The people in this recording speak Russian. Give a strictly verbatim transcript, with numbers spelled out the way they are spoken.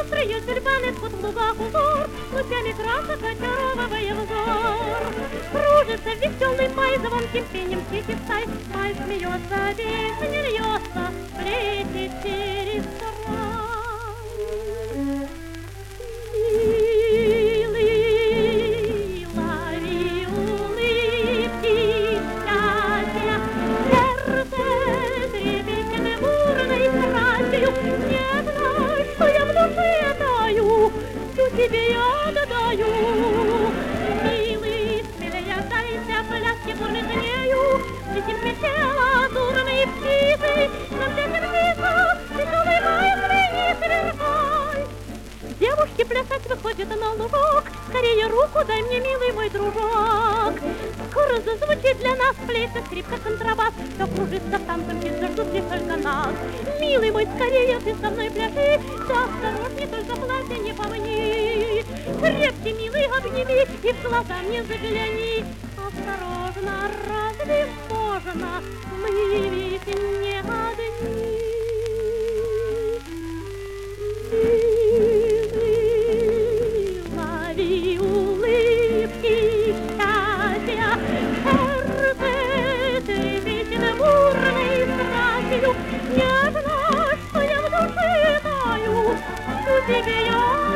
Пестрые тюльпаны ткут в лугах узор, лучами красок очаровывая взор. Кружится веселый пай, звонким пением птичий стай. Пай смеется, песня льется, плечи через край. Милый, лови улыбки счастья, сердце трепещет бурной страстью. Не знаю, что я в душе таю, всю тебе я отдаю. Милый, смелее дайся, пляски бурной змею, летим плече лазурной птицей, нам летим низко, веселый май, звени сверкай. Девушки плясать выходят на лугок, скорее руку дай мне, милый мой дружок. Скоро зазвучит для нас флейта, скрипка, контрабас, все кружится в танцем, ждут лишь только нас. Милый мой, скорее ты со мной пляши, да осторожней, только платье не помни. Крепче, милый, обними и в глаза мне загляни. Осторожно, разве можно, мы ведь не одни. Не знаю, что я в душе таю, у тебя я